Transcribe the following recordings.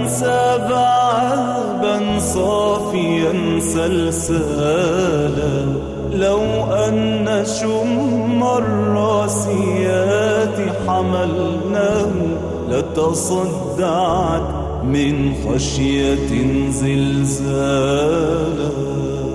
ساب عذبا صافيا سلسالا، لو أن شم الراسيات حملناه لتصدعت من خشية زلزالا.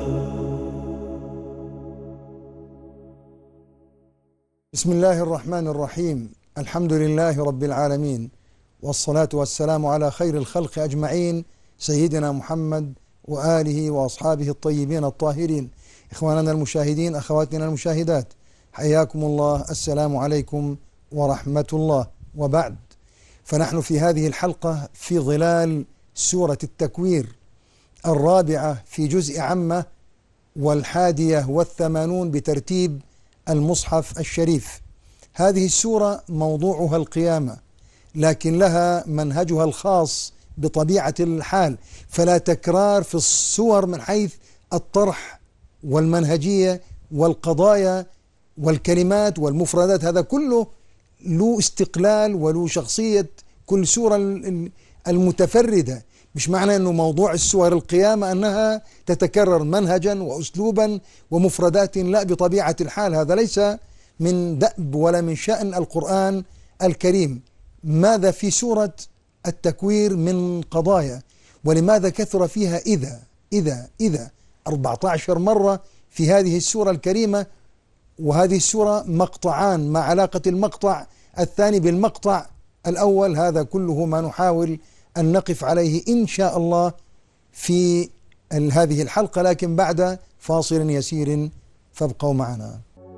بسم الله الرحمن الرحيم. الحمد لله رب العالمين، والصلاة والسلام على خير الخلق أجمعين، سيدنا محمد وآله وأصحابه الطيبين الطاهرين. إخواننا المشاهدين، أخواتنا المشاهدات، حياكم الله، السلام عليكم ورحمة الله. وبعد، فنحن في هذه الحلقة في ظلال سورة التكوير الرابعة في جزء عامة، والحادية والثمانون بترتيب المصحف الشريف. هذه السورة موضوعها القيامة، لكن لها منهجها الخاص بطبيعة الحال، فلا تكرار في السور من حيث الطرح والمنهجية والقضايا والكلمات والمفردات. هذا كله له استقلال وله شخصية كل سورة المتفردة. مش معنى أنه موضوع السور القيامة أنها تتكرر منهجا وأسلوبا ومفردات، لا، بطبيعة الحال هذا ليس من دأب ولا من شأن القرآن الكريم. ماذا في سورة التكوير من قضايا، ولماذا كثر فيها إذا 14 مرة في هذه السورة الكريمة. وهذه السورة مقطعان، ما علاقة المقطع الثاني بالمقطع الأول؟ هذا كله ما نحاول أن نقف عليه إن شاء الله في هذه الحلقة، لكن بعد فاصل يسير، فابقوا معنا.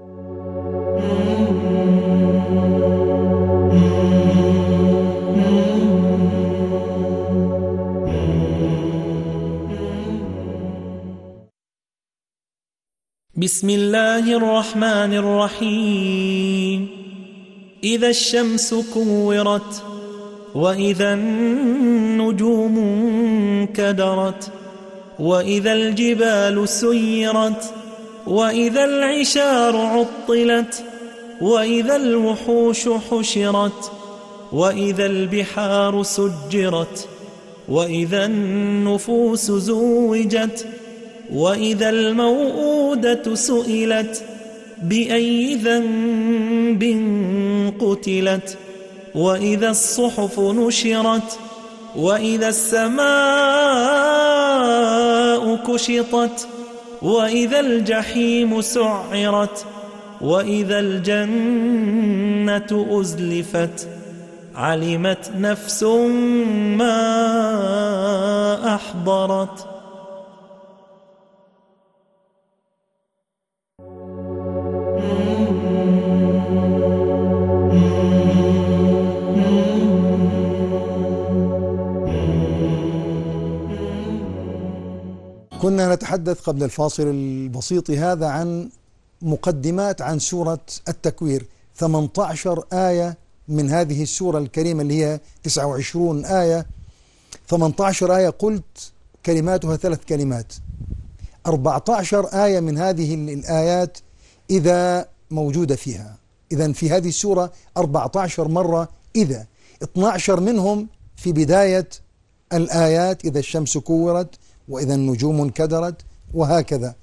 بسم الله الرحمن الرحيم. إذا الشمس كورت، وإذا النجوم انكدرت، وإذا الجبال سيرت، وإذا العشار عطلت، وإذا الوحوش حشرت، وإذا البحار سجرت، وإذا النفوس زوجت، وإذا الموءودة سئلت بأي ذنب قتلت، وإذا الصحف نشرت، وإذا السماء كشطت، وإذا الجحيم سعرت، وإذا الجنة أزلفت، علمت نفس ما أحضرت. كنا نتحدث قبل الفاصل البسيط هذا عن مقدمات عن سورة التكوير. 18 آية من هذه السورة الكريمة اللي هي 29 آية. 18 آية قلت كلماتها 3 كلمات. 14 آية من هذه الآيات إذا موجودة فيها. إذن في هذه السورة 14 مرة إذا، 12 منهم في بداية الآيات، إذا الشمس كورت، وإذا النجوم انكدرت، وهكذا.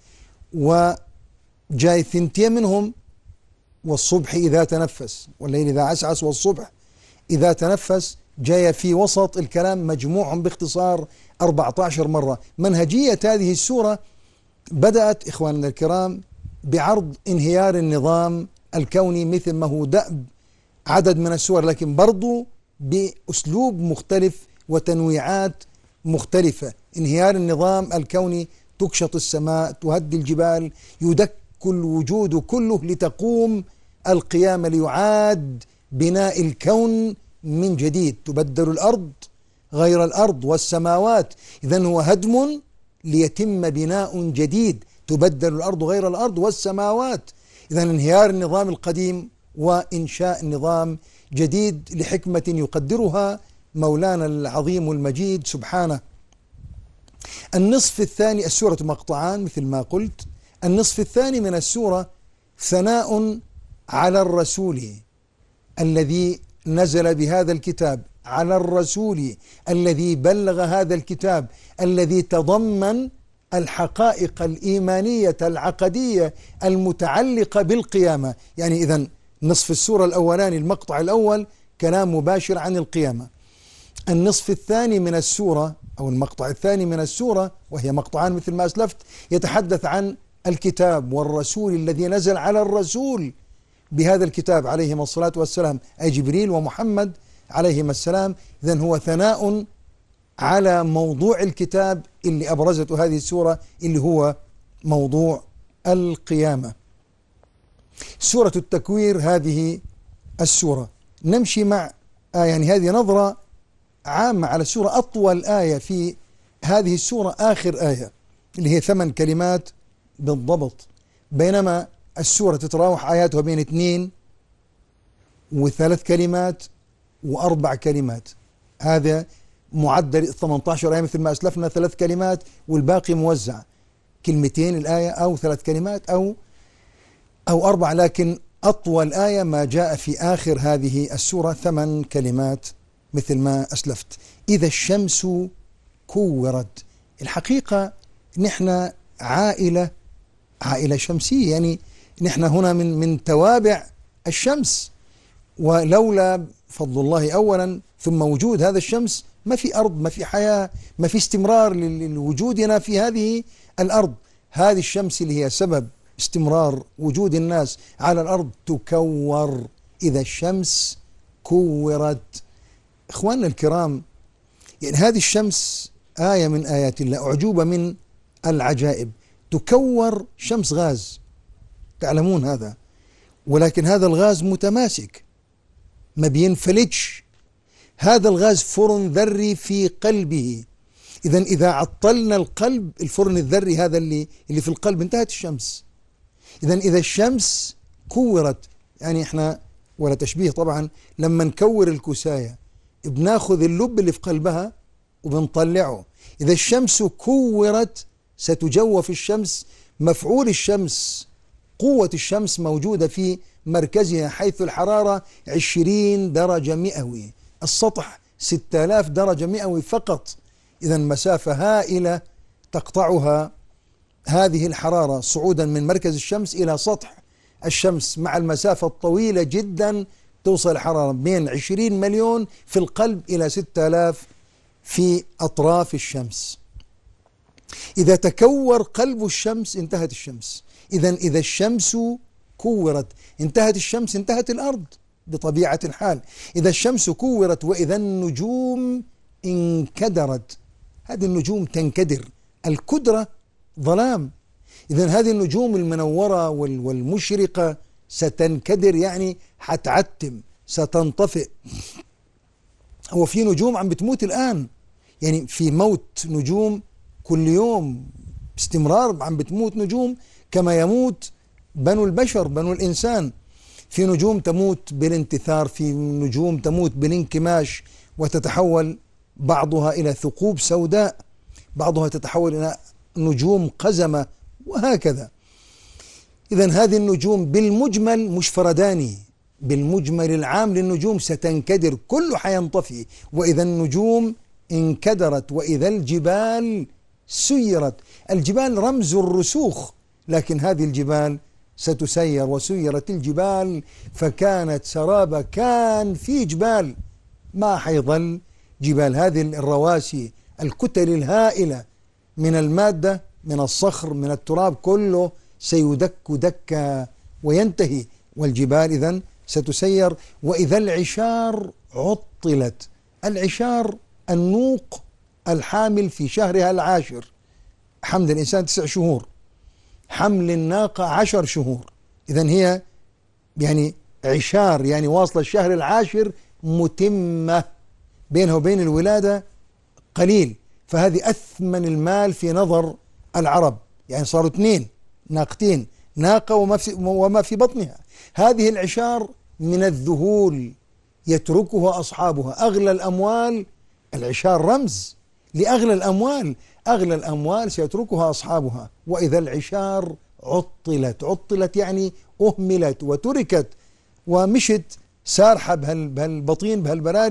وجاي 2 منهم والصبح إذا تنفس، والليل إذا عسعس، والصبح إذا تنفس، جاي في وسط الكلام مجموع باختصار 14 مرة. منهجية هذه السورة بدأت إخواننا الكرام بعرض انهيار النظام الكوني مثل ما هو دأب عدد من السور، لكن برضو بأسلوب مختلف وتنويعات مختلفة. انهيار النظام الكوني، تكشط السماء، تهدي الجبال، يدك الوجود كله لتقوم القيامة، ليعاد بناء الكون من جديد، تبدل الأرض غير الأرض والسماوات. إذن هو هدم ليتم بناء جديد، تبدل الأرض غير الأرض والسماوات. إذن انهيار النظام القديم وإنشاء نظام جديد لحكمة يقدرها مولانا العظيم المجيد سبحانه. النصف الثاني، السورة مقطعان مثل ما قلت. النصف الثاني من السورة ثناء على الرسول الذي نزل بهذا الكتاب على الرسول الذي بلغ هذا الكتاب الذي تضمن الحقائق الإيمانية العقدية المتعلقة بالقيامة. يعني إذن نصف السورة الأولاني المقطع الأول كلام مباشر عن القيامة. النصف الثاني من السورة أو المقطع الثاني من السورة، وهي مقطعان مثل ما أسلفت، يتحدث عن الكتاب والرسول الذي نزل على الرسول بهذا الكتاب عليهما الصلاة والسلام، أي جبريل ومحمد عليهما السلام. إذن هو ثناء على موضوع الكتاب اللي أبرزته هذه السورة، اللي هو موضوع القيامة. سورة التكوير هذه السورة. نمشي مع يعني هذه نظرة عامة على السورة. أطول آية في هذه السورة آخر آية اللي هي 8 كلمات بالضبط، بينما السورة تتراوح آياتها بين 2 و3 كلمات و4 كلمات. هذا معدل 18 آية مثل ما أسلفنا 3 كلمات، والباقي موزع كلمتين الآية أو 3 كلمات أو 4، لكن أطول آية ما جاء في آخر هذه السورة 8 كلمات مثل ما أسلفت. إذا الشمس كورت. الحقيقة نحن عائلة شمسية، يعني نحن هنا من توابع الشمس، ولولا فضل الله أولا ثم وجود هذا الشمس ما في أرض، ما في حياة، ما في استمرار لوجودنا في هذه الأرض. هذه الشمس اللي هي سبب استمرار وجود الناس على الأرض تكور. إذا الشمس كورت. إخواننا الكرام، يعني هذه الشمس آية من آيات الله، أعجوبة من العجائب. تكور شمس غاز، تعلمون هذا، ولكن هذا الغاز متماسك ما بينفلتش. هذا الغاز فرن ذري في قلبه. إذا عطلنا القلب، الفرن الذري هذا اللي في القلب، انتهت الشمس. إذا الشمس كورت، يعني احنا ولا تشبيه طبعا، لما نكور الكوساية بناخذ اللب اللي في قلبها وبنطلعه. إذا الشمس كورت ستجوف الشمس. مفعول الشمس، قوة الشمس موجودة في مركزها حيث الحرارة 20 درجة مئوي، السطح 6000 درجة مئوي فقط. إذا مسافة هائلة تقطعها هذه الحرارة صعودا من مركز الشمس إلى سطح الشمس، مع المسافة الطويلة جدا توصل الحرارة بين 20 مليون في القلب إلى 6000 في أطراف الشمس. إذا تكور قلب الشمس انتهت الشمس. إذا الشمس كورت انتهت الشمس، انتهت الأرض بطبيعة الحال. إذا الشمس كورت وإذا النجوم انكدرت. هذه النجوم تنكدر، الكدرة ظلام. إذن هذه النجوم المنورة والمشرقة ستنكدر، يعني حتعتم، ستنطفئ. هو في نجوم عم بتموت الآن، يعني في موت نجوم كل يوم باستمرار، عم بتموت نجوم كما يموت بنو البشر، بنو الإنسان. في نجوم تموت بالانتثار، في نجوم تموت بالانكماش وتتحول بعضها إلى ثقوب سوداء، بعضها تتحول إلى نجوم قزمة، وهكذا. إذن هذه النجوم بالمجمل مش فرداني، بالمجمل العام للنجوم ستنكدر، كله حينطفي. وإذا النجوم انكدرت وإذا الجبال سيرت. الجبال رمز الرسوخ، لكن هذه الجبال ستسير. وسيرت الجبال فكانت سرابا. كان في جبال، ما حيظل جبال. هذه الرواسي، الكتل الهائلة من المادة، من الصخر، من التراب، كله سيدك دكا وينتهي، والجبال إذن ستسير. وإذا العشار عطلت. العشار النوق الحامل في شهرها العاشر. حمل الإنسان 9 شهور، حمل الناقة 10 شهور. إذن هي يعني عشار، يعني واصلة الشهر العاشر متمة، بينها وبين الولادة قليل. فهذه أثمن المال في نظر العرب، يعني صاروا 2 ناقتين، ناقة وما في بطنها. هذه العشار من الذهول يتركها أصحابها. أغلى الأموال، العشار رمز لأغلى الأموال، أغلى الأموال سيتركها أصحابها. وإذا العشار عطلت يعني أهملت وتركت ومشت سارحة بهالبطين بهالبراري،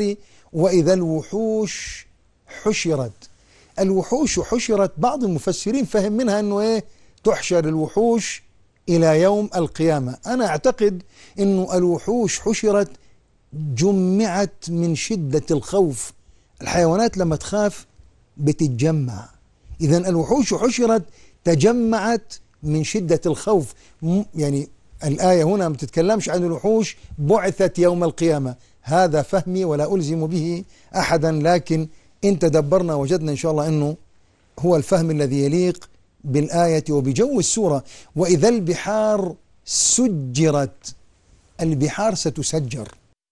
وإذا الوحوش حشرت. الوحوش حشرت، بعض المفسرين فهم منها أنه إيه؟ تحشر الوحوش إلى يوم القيامة. أنا أعتقد أنه الوحوش حشرت جمعت من شدة الخوف. الحيوانات لما تخاف بتتجمع، إذن الوحوش حشرت تجمعت من شدة الخوف. يعني الآية هنا ما تتكلمش عن الوحوش بعثت يوم القيامة، هذا فهمي ولا ألزم به أحدا، لكن إن تدبرنا وجدنا إن شاء الله أنه هو الفهم الذي يليق بالآية وبجو السورة. وإذا البحار سجرت، البحار ستسجر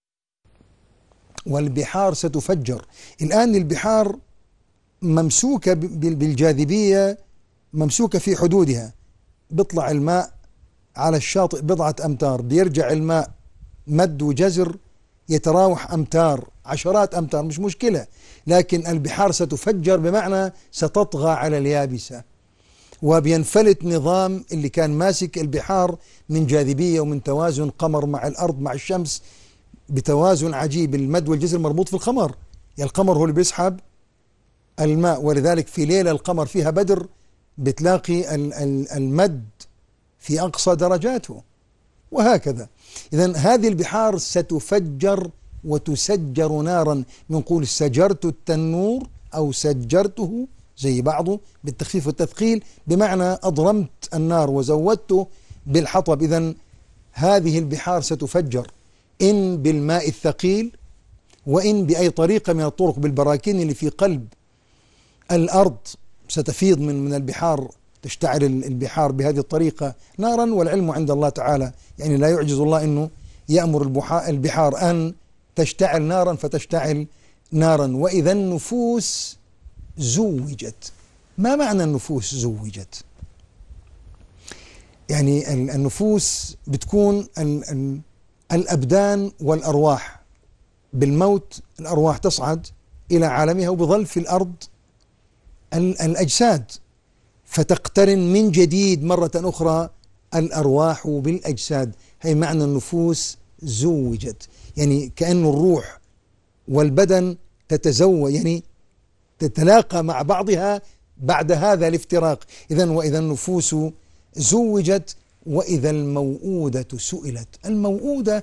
والبحار ستفجر. الآن البحار ممسوكة بالجاذبية، ممسوكة في حدودها، بيطلع الماء على الشاطئ بضعة أمتار، بيرجع الماء مد وجزر يتراوح أمتار، عشرات أمتار، مش مشكلة، لكن البحار ستفجر بمعنى ستطغى على اليابسة، وبينفلت نظام اللي كان ماسك البحار من جاذبية ومن توازن قمر مع الأرض مع الشمس بتوازن عجيب. المد والجزر مربوط في القمر، يعني القمر هو اللي بيسحب الماء، ولذلك في ليلة القمر فيها بدر بتلاقي المد في أقصى درجاته، وهكذا. إذن هذه البحار ستفجر وتسجر نارا. بنقول سجرت التنور أو سجرته زي بعضه بالتخفيف والتثقيل، بمعنى أضرمت النار وزودته بالحطب. إذن هذه البحار ستفجر، إن بالماء الثقيل وإن بأي طريقة من الطرق، بالبراكين اللي في قلب الأرض ستفيض من البحار، تشتعل البحار بهذه الطريقة نارا، والعلم عند الله تعالى، يعني لا يعجز الله أنه يأمر البحار أن تشتعل نارا فتشتعل نارا. وإذا النفوس زوجت. ما معنى النفوس زوجت؟ يعني النفوس بتكون الأبدان والأرواح، بالموت الأرواح تصعد إلى عالمها، وبظل في الأرض الأجساد، فتقترن من جديد مرة أخرى الأرواح بالأجساد. هي معنى النفوس زوجت، يعني كأن الروح والبدن تتزوج، يعني تتلاقى مع بعضها بعد هذا الافتراق. إذن وإذا النفوس زوجت وإذا الموءودة سئلت. الموءودة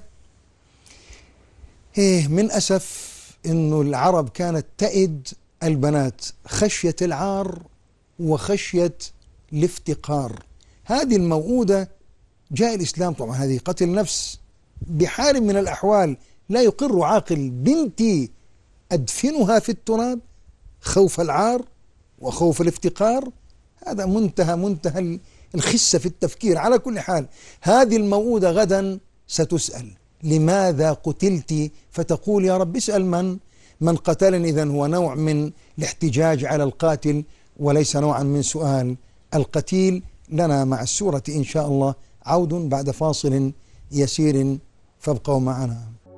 من أسف إنه العرب كانت تئد البنات خشية العار وخشية الافتقار. هذه الموءودة جاء الإسلام، طبعا هذه قتل نفس بحال من الأحوال، لا يقر عاقل بنتي أدفنها في التراب خوف العار وخوف الافتقار. هذا منتهى الخسة في التفكير. على كل حال هذه الموءودة غدا ستسأل لماذا قتلت، فتقول يا رب اسأل من قتلني. إذن هو نوع من الاحتجاج على القاتل وليس نوعا من سؤال القتيل. لنا مع السورة إن شاء الله عود بعد فاصل يسير، فابقوا معنا.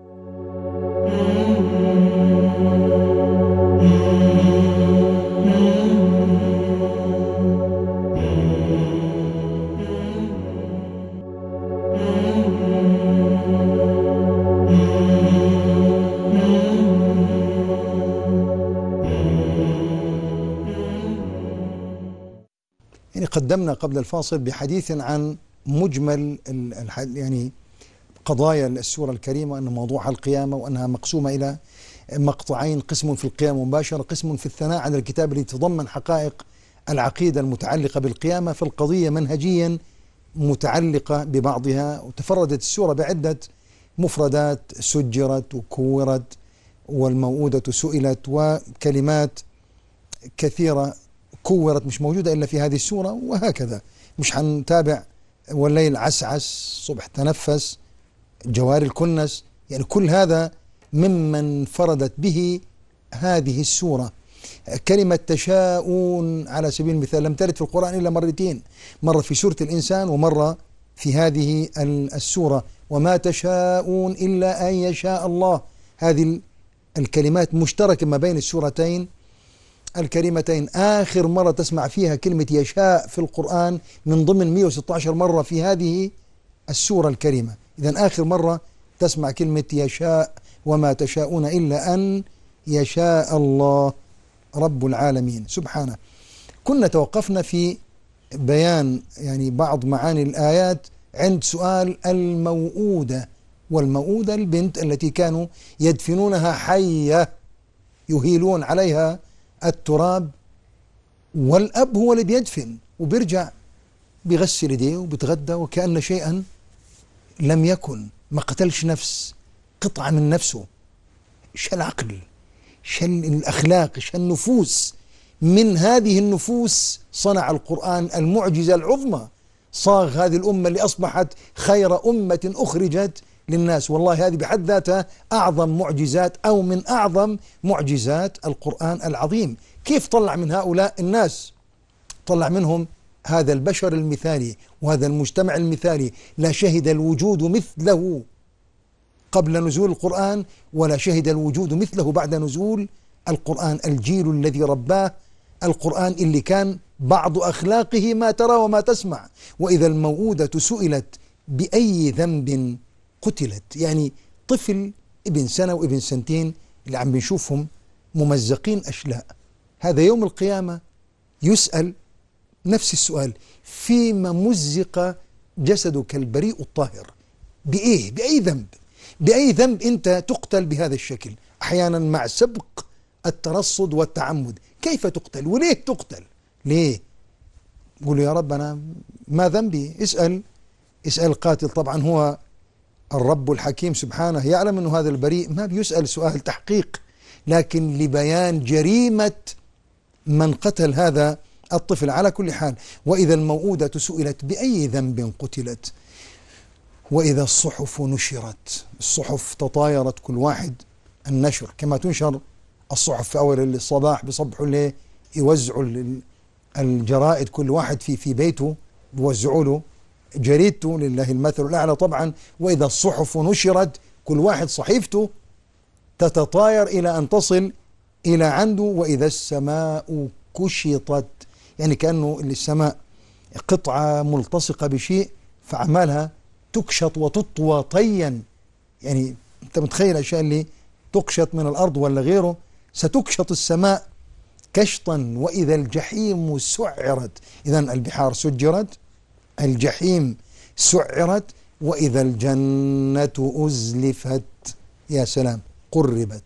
يعني قدمنا قبل الفاصل بحديث عن مجمل يعني قضايا السورة الكريمة، أن موضوعها القيامة، وأنها مقسومة إلى مقطعين: قسم في القيامة مباشرة، قسم في الثناء على الكتاب الذي يتضمن حقائق العقيدة المتعلقة بالقيامة. فالقضية منهجيا متعلقة ببعضها، وتفردت السورة بعدة مفردات: سجرت وكورت والموءودة سئلت، وكلمات كثيرة كورت مش موجودة إلا في هذه السورة، وهكذا. مش هنتابع والليل عسعس، صبح تنفس، جوار الكنس، يعني كل هذا ممن فردت به هذه السورة. كلمة تشاءون على سبيل المثال لم ترد في القرآن إلا مرتين، مرة في سورة الإنسان ومرة في هذه السورة. وما تشاءون إلا أن يشاء الله. هذه الكلمات مشتركة ما بين السورتين الكريمتين. آخر مرة تسمع فيها كلمة يشاء في القرآن من ضمن 116 مرة في هذه السورة الكريمة. إذن آخر مرة تسمع كلمة يشاء، وما تشاءون إلا أن يشاء الله رب العالمين سبحانه. كنا توقفنا في بيان يعني بعض معاني الآيات عند سؤال الموؤودة، والموؤودة البنت التي كانوا يدفنونها حية يهيلون عليها التراب، والأب هو اللي بيدفن وبيرجع بيغسل يديه وبيتغدى وكأن شيئا لم يكن، ما قتلش نفس، قطعة من نفسه. ايش العقل، ايش الأخلاق، ايش النفوس. من هذه النفوس صنع القرآن المعجزة العظمى، صاغ هذه الأمة اللي أصبحت خير أمة أخرجت للناس. والله هذه بحد ذاتها أعظم معجزات أو من أعظم معجزات القرآن العظيم. كيف طلع من هؤلاء الناس؟ طلع منهم هذا البشر المثالي وهذا المجتمع المثالي، لا شهد الوجود مثله قبل نزول القرآن ولا شهد الوجود مثله بعد نزول القرآن. الجيل الذي رباه القرآن اللي كان بعض أخلاقه ما ترى وما تسمع. وإذا الموءودة سئلت بأي ذنب قتلت، يعني طفل ابن سنة وابن سنتين اللي عم بنشوفهم ممزقين أشلاء، هذا يوم القيامة يسأل نفس السؤال: فيما مزق جسدك البريء الطاهر؟ بإيه؟ بأي ذنب؟ بأي ذنب أنت تقتل بهذا الشكل؟ أحيانا مع سبق الترصد والتعمد. كيف تقتل وليه تقتل؟ ليه؟ قولوا يا رب أنا ما ذنبي. اسأل القاتل. طبعا هو الرب الحكيم سبحانه يعلم أنه هذا البريء ما بيسأل سؤال تحقيق، لكن لبيان جريمة من قتل هذا الطفل. على كل حال، وإذا الموءودة سئلت بأي ذنب قتلت، وإذا الصحف نشرت، الصحف تطايرت كل واحد النشر كما تنشر الصحف في أول الصباح، بصبحوا ليه يوزعوا الجرائد، كل واحد في بيته بوزعوا له جريدته، لله المثل الأعلى طبعا. وإذا الصحف نشرت، كل واحد صحيفته تتطاير إلى أن تصل إلى عنده. وإذا السماء كشطت، يعني كأنه السماء قطعة ملتصقة بشيء فعمالها تكشط وتطوى طيا. يعني أنت متخيل الأشياء اللي تكشط من الأرض ولا غيره، ستكشط السماء كشطا. وإذا الجحيم سعرت، إذا البحار سجرت، الجحيم سعرت. وإذا الجنة أزلفت، يا سلام، قربت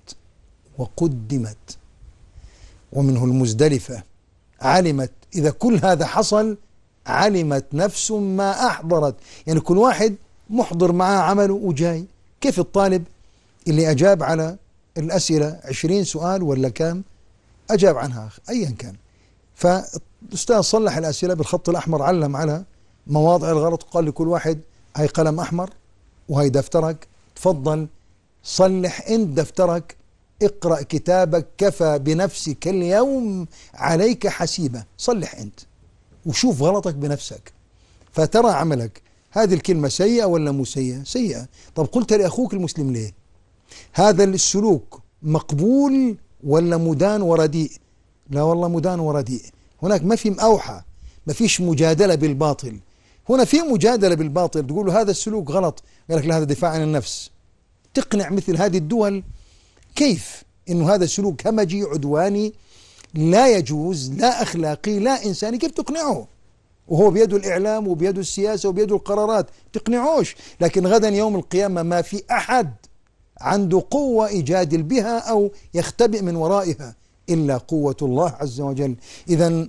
وقدمت. ومنه المزدلفة، علمت. إذا كل هذا حصل علمت نفس ما أحضرت، يعني كل واحد محضر معاه عمله وجاي. كيف الطالب اللي أجاب على الأسئلة 20 سؤال ولا كام أجاب عنها أيا كان، فالأستاذ صلح الأسئلة بالخط الأحمر، علم على مواضع الغلط وقال لكل واحد: هاي قلم أحمر وهاي دفترك، تفضل صلح انت دفترك، اقرأ كتابك، كفى بنفسك اليوم عليك حسيبة. صلح انت وشوف غلطك بنفسك فترى عملك. هذه الكلمة سيئة ولا مو سيئة؟ سيئة. طب قلت لأخوك المسلم ليه؟ هذا السلوك مقبول ولا مدان ورديء؟ لا والله مدان ورديء. هناك ما في أوحى، ما فيش مجادلة بالباطل. هنا في مجادلة بالباطل، تقول له هذا السلوك غلط، قال لك لا هذا دفاع عن النفس. تقنع مثل هذه الدول كيف إنه هذا سلوك همجي عدواني لا يجوز، لا أخلاقي، لا إنساني؟ كيف تقنعه وهو بيده الإعلام وبيده السياسة وبيده القرارات؟ تقنعوش. لكن غدا يوم القيامة ما في أحد عنده قوة يجادل بها أو يختبئ من ورائها إلا قوة الله عز وجل. إذن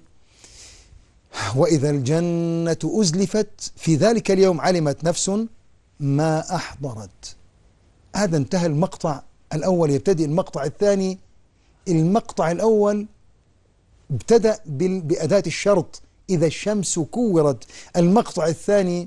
وإذا الجنة أزلفت، في ذلك اليوم علمت نفس ما أحضرت. هذا انتهى المقطع الأول. يبتدئ المقطع الثاني. المقطع الأول ابتدأ بأداة الشرط: إذا الشمس كورت. المقطع الثاني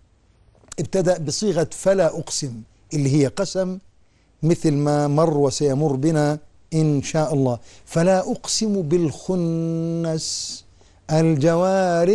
ابتدأ بصيغة فلا أقسم، اللي هي قسم مثل ما مر وسيمر بنا إن شاء الله. فلا أقسم بالخنس، الجوار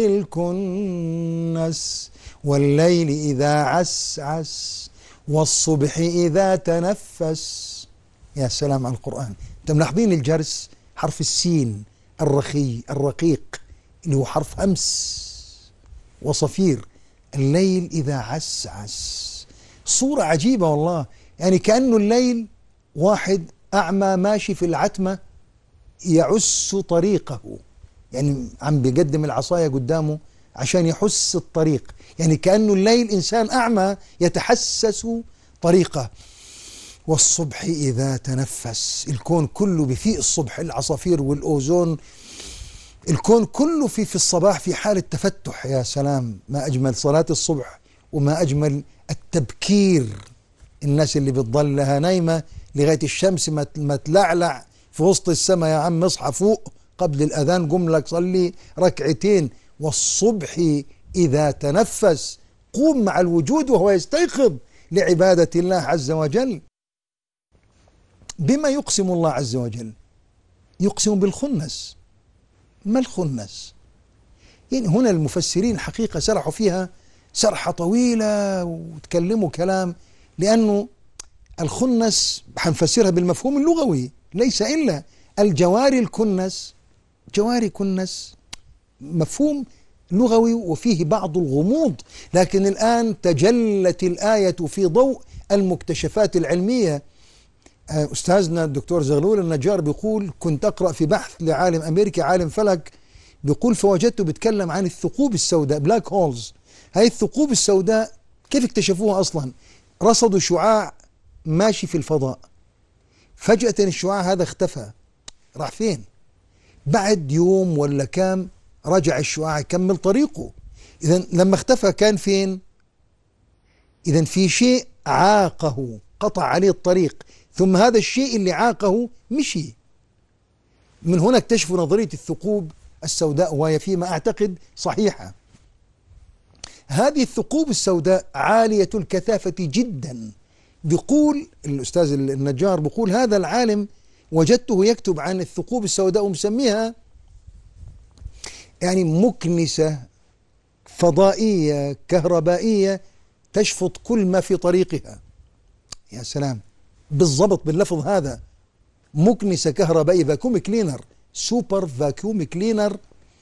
الكنس، والليل إذا عسعس، والصبح إذا تنفس. يا سلام على القرآن. أنتم ملاحظين الجرس؟ حرف السين الرقيق اللي هو حرف همس وصفير. الليل إذا عسعس، صورة عجيبة والله. يعني كأنه الليل واحد أعمى ماشي في العتمة يعس طريقه، يعني عم بيقدم العصاية قدامه عشان يحس الطريق، يعني كأنه الليل إنسان أعمى يتحسس طريقه. والصبح إذا تنفس، الكون كله بفيء الصبح، العصافير والأوزون، الكون كله في الصباح في حالة تفتح. يا سلام، ما أجمل صلاة الصبح وما أجمل التبكير. الناس اللي بتضل لها نايمة لغاية الشمس ما تلعلع في وسط السماء، يا عم اصحى فوق قبل الأذان، قم لك صلي ركعتين. والصبح إذا تنفس، قوم مع الوجود وهو يستيقظ لعبادة الله عز وجل. بما يقسم الله عز وجل؟ يقسم بالخنس. ما الخنس؟ يعني هنا المفسرين حقيقة سرحوا فيها سرحة طويلة وتكلموا كلام، لأنه الخنس حنفسرها بالمفهوم اللغوي، ليس إلا الجواري الكنس، جواري كنس مفهوم لغوي وفيه بعض الغموض، لكن الآن تجلت الآية في ضوء المكتشفات العلمية. أستاذنا الدكتور زغلول النجار بيقول كنت أقرأ في بحث لعالم أمريكي عالم فلك، بيقول فوجدته بيتكلم عن الثقوب السوداء بلاك هولز. هاي الثقوب السوداء كيف اكتشفوها أصلا؟ رصدوا شعاع ماشي في الفضاء، فجأة الشعاع هذا اختفى، راح فين؟ بعد يوم ولا كام رجع الشعاع يكمل طريقه. إذن لما اختفى كان فين؟ إذن في شيء عاقه، قطع عليه الطريق، ثم هذا الشيء اللي عاقه مشي. من هنا اكتشفوا نظرية الثقوب السوداء، وهي فيما أعتقد صحيحة. هذه الثقوب السوداء عالية الكثافة جدا. بيقول الأستاذ النجار، بيقول هذا العالم وجدته يكتب عن الثقوب السوداء ومسميها يعني مكنسة فضائية كهربائية تشفط كل ما في طريقها. يا سلام، بالضبط باللفظ هذا، مكنسة كهربائية، فاكوم كلينر، سوبر فاكوم كلينر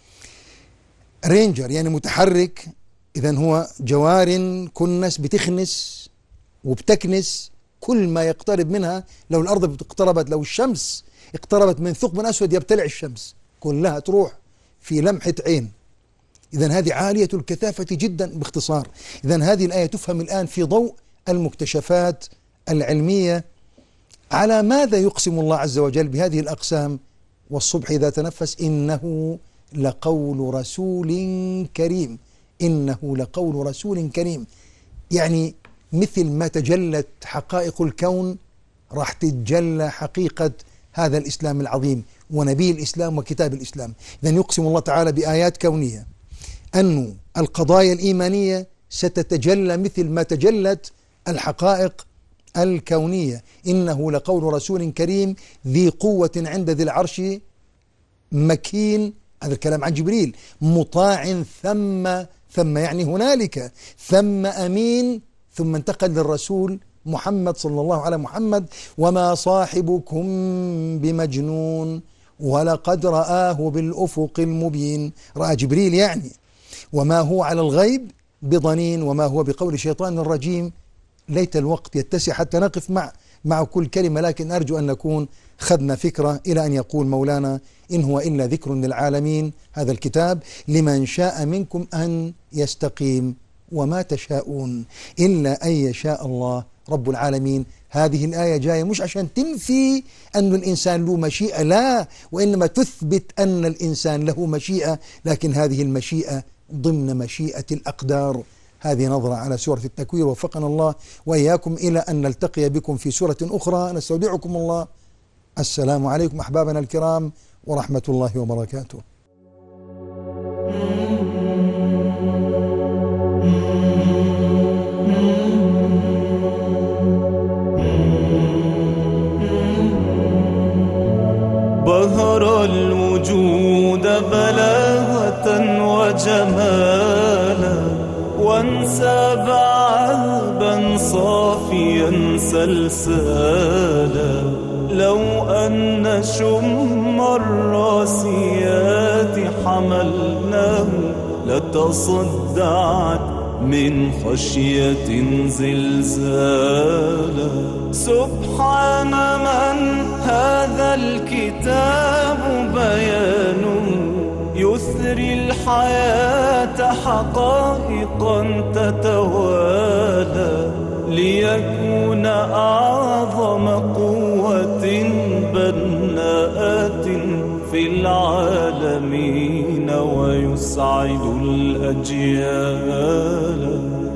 رينجر، يعني متحرك. إذن هو جوار كنس بتخنس وبتكنس كل ما يقترب منها. لو الأرض اقتربت، لو الشمس اقتربت من ثقب أسود يبتلع الشمس كلها، تروح في لمحة عين. إذن هذه عالية الكثافة جدا باختصار. إذن هذه الآية تفهم الآن في ضوء المكتشفات العلمية. على ماذا يقسم الله عز وجل بهذه الأقسام؟ والصبح إذا تنفس، إنه لقول رسول كريم، إنه لقول رسول كريم. يعني مثل ما تجلت حقائق الكون راح تتجلى حقيقة هذا الإسلام العظيم ونبي الإسلام وكتاب الإسلام. إذن يقسم الله تعالى بآيات كونية أن القضايا الإيمانية ستتجلى مثل ما تجلت الحقائق الكونية. إنه لقول رسول كريم ذي قوة عند ذي العرش مكين، هذا الكلام عن جبريل، مطاع ثم يعني هنالك، ثم أمين، ثم انتقل للرسول محمد صلى الله على محمد، وما صاحبكم بمجنون ولقد رآه بالأفق المبين. رأى جبريل يعني، وما هو على الغيب بضنين وما هو بقول شيطان رجيم. ليت الوقت يتسع حتى نقف مع كل كلمة، لكن أرجو أن نكون خذنا فكرة إلى أن يقول مولانا إن هو إلا ذكر للعالمين. هذا الكتاب لمن شاء منكم أن يستقيم، وما تشاءون إلا أن يشاء الله رب العالمين. هذه الآية جاية مش عشان تنفي أن الإنسان له مشيئة، لا، وإنما تثبت أن الإنسان له مشيئة، لكن هذه المشيئة ضمن مشيئة الأقدار. هذه نظرة على سورة التكوير، وفقنا الله وإياكم إلى أن نلتقي بكم في سورة أخرى. نستودعكم الله. السلام عليكم أحبابنا الكرام ورحمة الله وبركاته. بهر الوجود بلاغة وجمالا، وانساب عذبا صافيا سلسالا. لو أن شم الراسيات حملناه لتصدعت من خشية زلزالا. سبحان من هذا الكتاب بيانه يثري الحياة حقائقا تتوالى ليكون أعظم قوة بناءة في العالمين ويسعد الأجيال.